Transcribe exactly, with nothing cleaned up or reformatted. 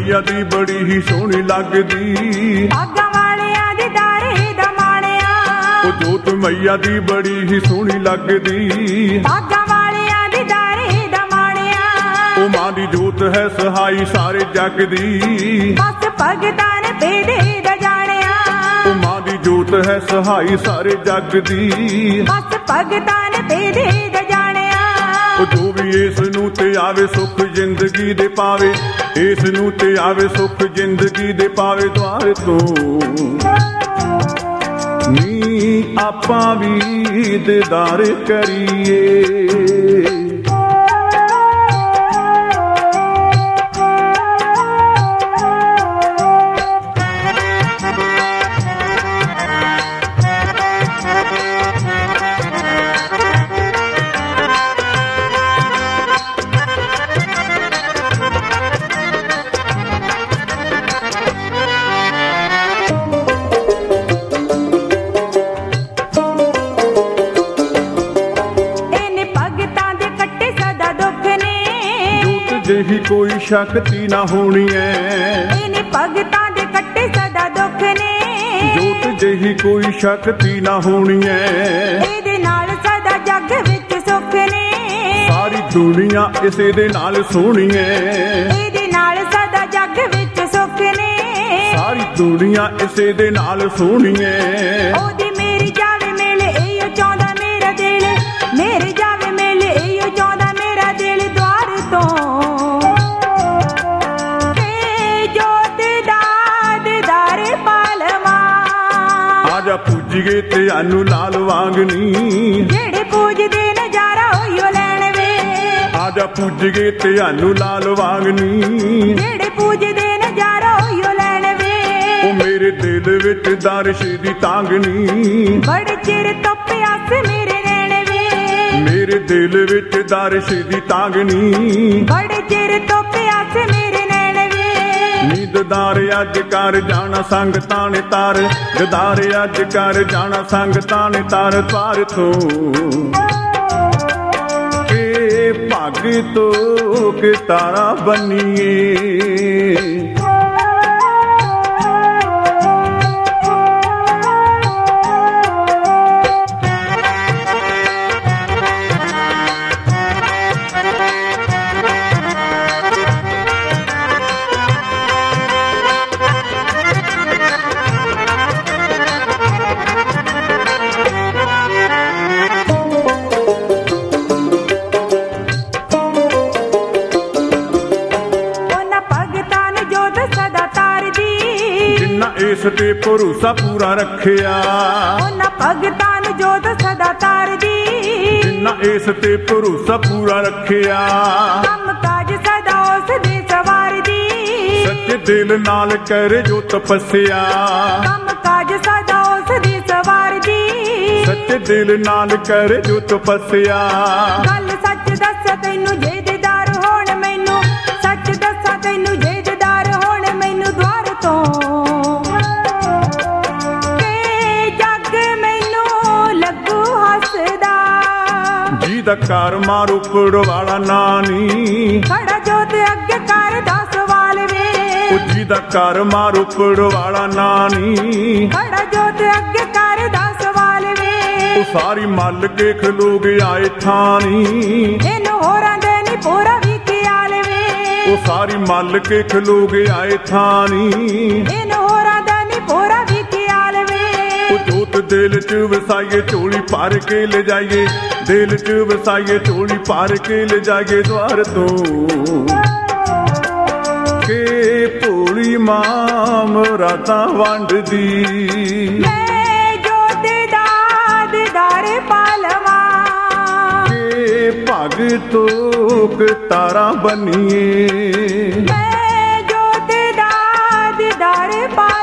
मैया दी बड़ी ही सोहनी लगदी, भागां वालियां दी दारे दा माणिया। ओ जोत मैया दी बड़ी ही सोहनी लगदी, भागां वालियां दी दारे दा माणिया। ओ मां दी जोत है सहाई सारे जग दी, बस भगतां ने भेदे दा जाणिया। ओ मां दी जोत है सहाई सारे जग दी, बस भगतां ने भेदे दा जाणिया। ओ जो भी इस नूं ते आवे सुख जिंदगी दे पावे, इस नूं ते आवे सुख जिंदगी दे पावे। द्वार तो नी आपां भी दीदार करिए। ही कोई शक्ति ना होनी है, इन्हें भगतां दे कट्टे सदा दुख ने। जोत जेही कोई शक्ति ना होनी है, इहदे नाल सदा जग विच सुख ने। सारी दुनिया इसे दे नाल सोहनी है, इहदे नाल सदा जग विच सुख ने। सारी दुनिया इसे दे नाल सोहनी है। ओदी मेरी जावे मेले इहो चाहुंदा मेरा दिल, मेरी जावे मेले इहो चाहुंदा मेरा दिल। द्वार तो आजा पूजिए ते आनू लाल वांगनी, जेड़े पूजदे नजारा होइयो लैण वे। आजा पूजिए ते आनू लाल वांगनी, जेड़े पूजदे नजारा होइयो लैण वे। ओ मेरे दिल विच दारिश दी तांगनी, बड़े चिर तो प्यास मेरे नैण वे। मेरे दिल विच दारिश दी तांगनी, बड़े चिर तो प्यास मेरे नैण वे। नींददार अज कर जाना संग ताने तार, ददार अज कर जाना संग ताने तार। द्वार तो के भाग तो के तारा बनिए। इस ते भरोसा पूरा रखिया, उन्हां भगतां नूं जोत सदा तारदी। जिन्ना इस ते भरोसा पूरा रखिया, काम काज सदा उस दे सवारदी। सच्चे दिल नाल करे जो तपस्या, काम काज सदा उस दे सवारदी। सच्चे दिल नाल करे जो तपस्या। गल सच दस तैनू जे दीदार होण मैनू, सच दसा तैनू जे दीदार होण मैनू। द्वार तो दा कर मार उपर वाला नानी, खड़ा जोत अगे कर दा सवाल वे। जी दा कर मार उपर वाला नानी, खड़ा जोत अगे कर दा सवाल वे। ओ सारी मल के खलोग आए ठानी, इनू होरां दे नी पूरा भी ख्याल वे। ओ सारी मल के खलोग आए ठानी, इनू होरां दे नी पूरा भी ख्याल वे। ओ जोत दिल च वसाइए झोली भर के ले जाइए, दिल च वसाइए झोली भर के ले जाइए। द्वार तो के भोली मां मुरादां वंडदी, मैं जोत दा दीदार पालवा। के भगतो के तारा बनिए, मैं जोत दा दीदार पालवा।